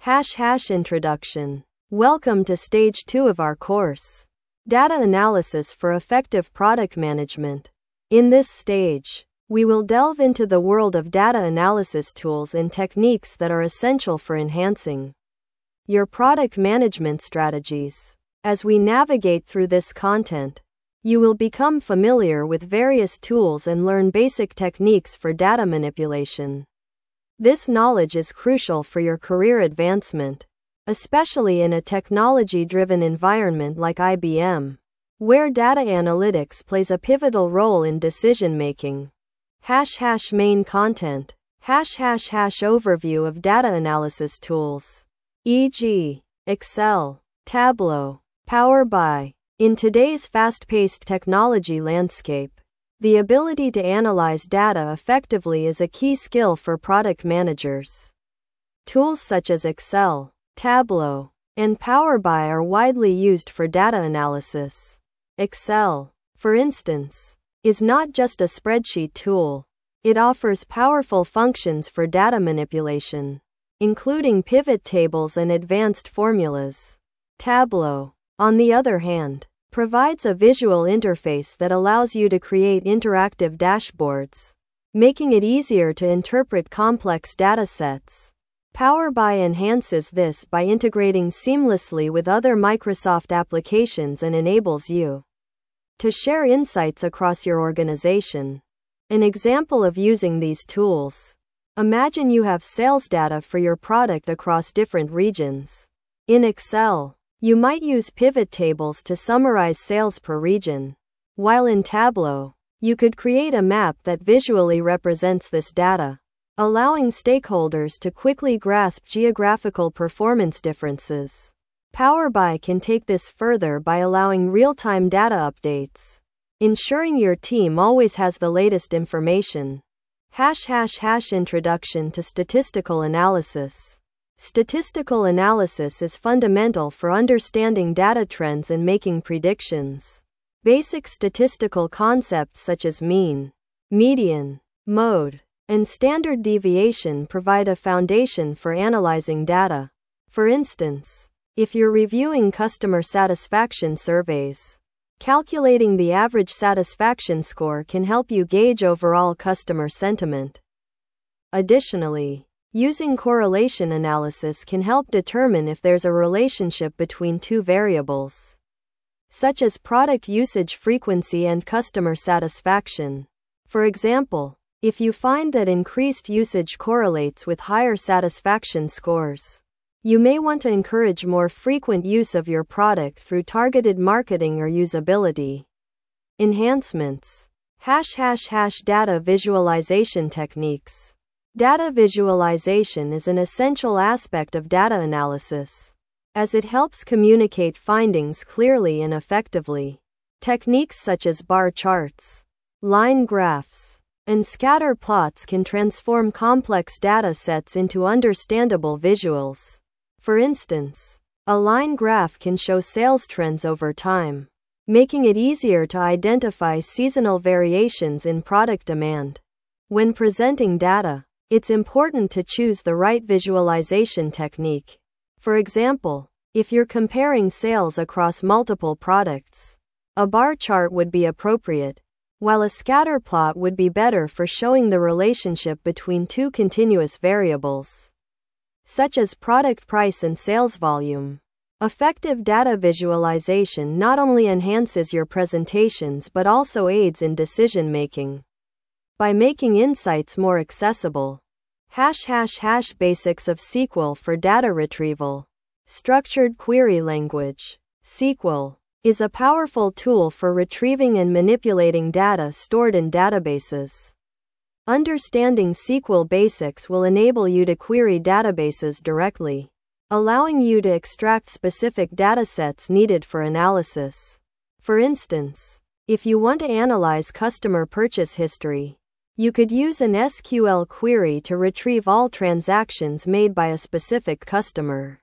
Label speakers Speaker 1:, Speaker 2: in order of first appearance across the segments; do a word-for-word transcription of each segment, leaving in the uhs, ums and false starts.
Speaker 1: Hash hash introduction. Welcome to stage two of our course, Data Analysis for Effective Product Management. In this stage, we will delve into the world of data analysis tools and techniques that are essential for enhancing your product management strategies. As we navigate through this content, you will become familiar with various tools and learn basic techniques for data manipulation. This knowledge is crucial for your career advancement, especially in a technology-driven environment like I B M, where data analytics plays a pivotal role in decision-making. Hash hash main content. Hash hash hash overview of data analysis tools, for example, Excel, Tableau, Power B I. In today's fast-paced technology landscape, the ability to analyze data effectively is a key skill for product managers. Tools such as Excel, Tableau, and Power B I are widely used for data analysis. Excel, for instance, is not just a spreadsheet tool. It offers powerful functions for data manipulation, including pivot tables and advanced formulas. Tableau, on the other hand, provides a visual interface that allows you to create interactive dashboards, making it easier to interpret complex data sets. Power B I enhances this by integrating seamlessly with other Microsoft applications and enables you to share insights across your organization. An example of using these tools: imagine you have sales data for your product across different regions. In Excel, you might use pivot tables to summarize sales per region, while in Tableau, you could create a map that visually represents this data, allowing stakeholders to quickly grasp geographical performance differences. Power B I can take this further by allowing real-time data updates, ensuring your team always has the latest information. Hash hash hash introduction to statistical analysis. Statistical analysis is fundamental for understanding data trends and making predictions. Basic statistical concepts such as mean, median, mode, and standard deviation provide a foundation for analyzing data. For instance, if you're reviewing customer satisfaction surveys, calculating the average satisfaction score can help you gauge overall customer sentiment. Additionally, using correlation analysis can help determine if there's a relationship between two variables, such as product usage frequency and customer satisfaction. For example, if you find that increased usage correlates with higher satisfaction scores, you may want to encourage more frequent use of your product through targeted marketing or usability enhancements. Hash hash hash data visualization techniques. Data visualization is an essential aspect of data analysis, as it helps communicate findings clearly and effectively. Techniques such as bar charts, line graphs, and scatter plots can transform complex data sets into understandable visuals. For instance, a line graph can show sales trends over time, making it easier to identify seasonal variations in product demand. When presenting data, it's important to choose the right visualization technique. For example, if you're comparing sales across multiple products, a bar chart would be appropriate, while a scatter plot would be better for showing the relationship between two continuous variables, such as product price and sales volume. Effective data visualization not only enhances your presentations but also aids in decision-making by making insights more accessible. Hash hash hash basics of S Q L for data retrieval. Structured query language. S Q L is a powerful tool for retrieving and manipulating data stored in databases. Understanding S Q L basics will enable you to query databases directly, allowing you to extract specific datasets needed for analysis. For instance, if you want to analyze customer purchase history, you could use an S Q L query to retrieve all transactions made by a specific customer.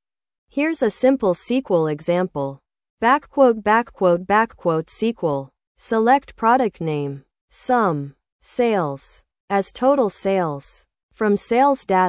Speaker 1: Here's a simple S Q L example. Backquote backquote backquote S Q L. Select product name, sum, sales, as total sales. From sales data,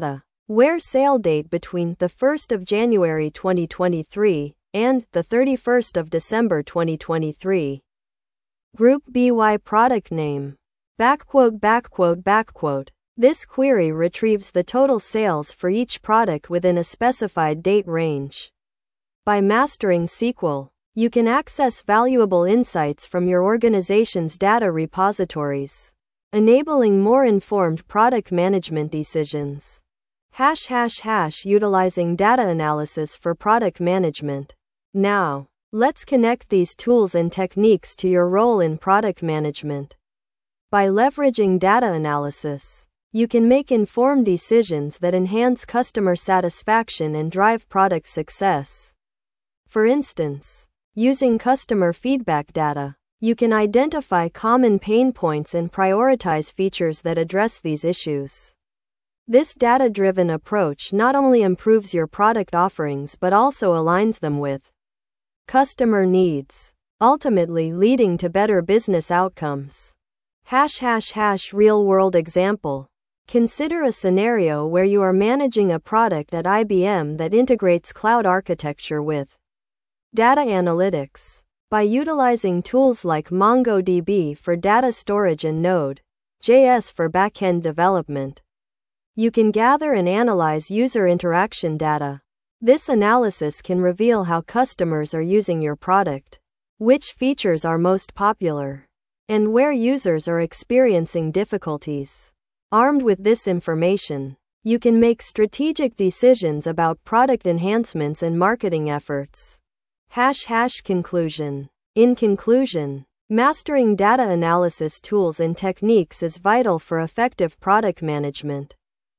Speaker 1: Where sale date between the first of January twenty twenty-three and the thirty-first of December twenty twenty-three. Group B Y product name. Backquote backquote backquote. This query retrieves the total sales for each product within a specified date range. By mastering S Q L, you can access valuable insights from your organization's data repositories, enabling more informed product management decisions. Hash hash hash utilizing data analysis for product management. Now, let's connect these tools and techniques to your role in product management. By leveraging data analysis, you can make informed decisions that enhance customer satisfaction and drive product success. For instance, using customer feedback data, you can identify common pain points and prioritize features that address these issues. This data-driven approach not only improves your product offerings but also aligns them with customer needs, ultimately leading to better business outcomes. Hash hash hash real-world example. Consider a scenario where you are managing a product at I B M that integrates cloud architecture with data analytics. By utilizing tools like MongoDB for data storage and Node dot J S for backend development, you can gather and analyze user interaction data. This analysis can reveal how customers are using your product, which features are most popular, and where users are experiencing difficulties. Armed with this information, you can make strategic decisions about product enhancements and marketing efforts. Hash hash conclusion. In conclusion, mastering data analysis tools and techniques is vital for effective product management.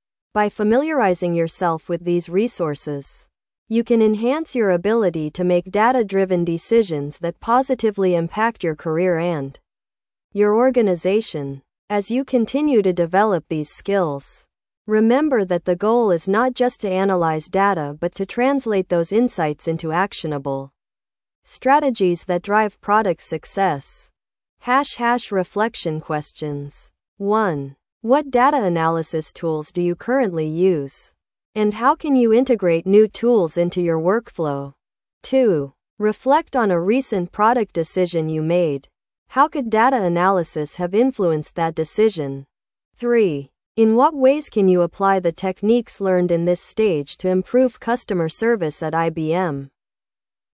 Speaker 1: By familiarizing yourself with these resources, you can enhance your ability to make data-driven decisions that positively impact your career and your organization. As you continue to develop these skills, remember that the goal is not just to analyze data but to translate those insights into actionable strategies that drive product success. Hash hash reflection questions. one. What data analysis tools do you currently use? And how can you integrate new tools into your workflow? two. Reflect on a recent product decision you made. How could data analysis have influenced that decision? three. In what ways can you apply the techniques learned in this stage to improve customer service at I B M?